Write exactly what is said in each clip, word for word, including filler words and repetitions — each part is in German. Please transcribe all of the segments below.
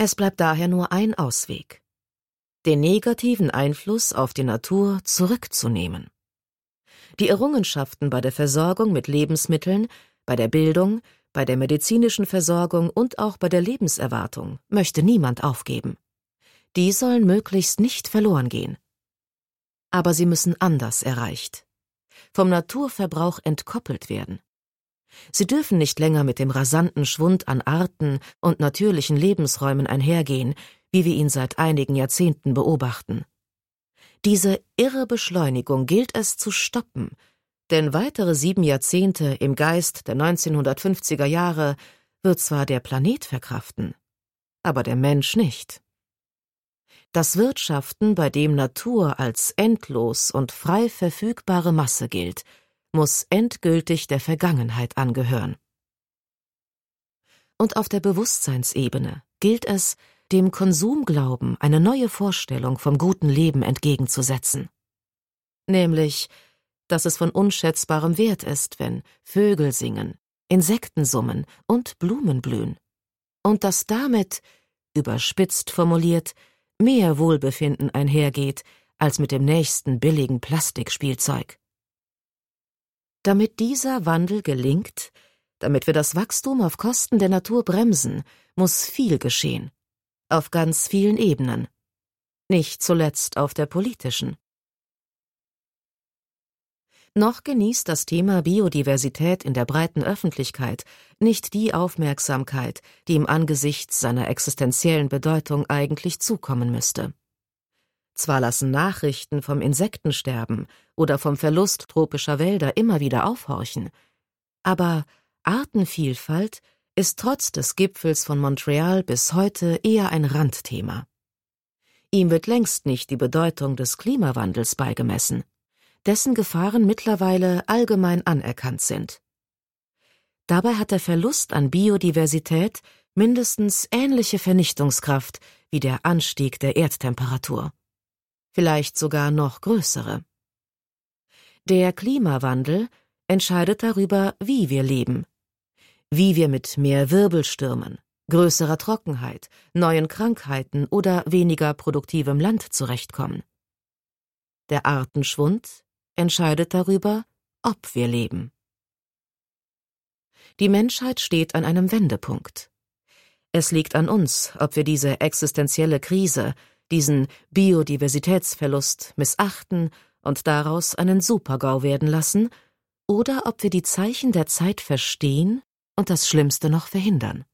Es bleibt daher nur ein Ausweg: den negativen Einfluss auf die Natur zurückzunehmen. Die Errungenschaften bei der Versorgung mit Lebensmitteln, bei der Bildung, bei der medizinischen Versorgung und auch bei der Lebenserwartung möchte niemand aufgeben. Die sollen möglichst nicht verloren gehen. Aber sie müssen anders erreicht, vom Naturverbrauch entkoppelt werden. Sie dürfen nicht länger mit dem rasanten Schwund an Arten und natürlichen Lebensräumen einhergehen, wie wir ihn seit einigen Jahrzehnten beobachten. Diese irre Beschleunigung gilt es zu stoppen, denn weitere sieben Jahrzehnte im Geist der neunzehnhundertfünfziger Jahre wird zwar der Planet verkraften, aber der Mensch nicht. Das Wirtschaften, bei dem Natur als endlos und frei verfügbare Masse gilt, muss endgültig der Vergangenheit angehören. Und auf der Bewusstseinsebene gilt es, dem Konsumglauben eine neue Vorstellung vom guten Leben entgegenzusetzen. Nämlich, dass es von unschätzbarem Wert ist, wenn Vögel singen, Insekten summen und Blumen blühen. Und dass damit, überspitzt formuliert, mehr Wohlbefinden einhergeht, als mit dem nächsten billigen Plastikspielzeug. Damit dieser Wandel gelingt, damit wir das Wachstum auf Kosten der Natur bremsen, muss viel geschehen. Auf ganz vielen Ebenen. Nicht zuletzt auf der politischen. Noch genießt das Thema Biodiversität in der breiten Öffentlichkeit nicht die Aufmerksamkeit, die ihm angesichts seiner existenziellen Bedeutung eigentlich zukommen müsste. Zwar lassen Nachrichten vom Insektensterben oder vom Verlust tropischer Wälder immer wieder aufhorchen, aber Artenvielfalt ist trotz des Gipfels von Montreal bis heute eher ein Randthema. Ihm wird längst nicht die Bedeutung des Klimawandels beigemessen, dessen Gefahren mittlerweile allgemein anerkannt sind. Dabei hat der Verlust an Biodiversität mindestens ähnliche Vernichtungskraft wie der Anstieg der Erdtemperatur. Vielleicht sogar noch größere. Der Klimawandel entscheidet darüber, wie wir leben, wie wir mit mehr Wirbelstürmen, größerer Trockenheit, neuen Krankheiten oder weniger produktivem Land zurechtkommen. Der Artenschwund entscheidet darüber, ob wir leben. Die Menschheit steht an einem Wendepunkt. Es liegt an uns, ob wir diese existenzielle Krise, diesen Biodiversitätsverlust missachten und daraus einen Supergau werden lassen, oder ob wir die Zeichen der Zeit verstehen und das Schlimmste noch verhindern.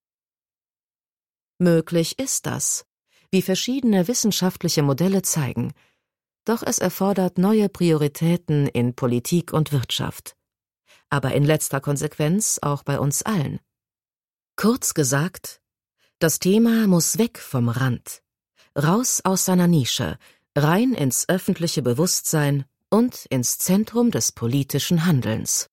Möglich ist das, wie verschiedene wissenschaftliche Modelle zeigen, doch es erfordert neue Prioritäten in Politik und Wirtschaft, aber in letzter Konsequenz auch bei uns allen. Kurz gesagt, das Thema muss weg vom Rand, raus aus seiner Nische, rein ins öffentliche Bewusstsein und ins Zentrum des politischen Handelns.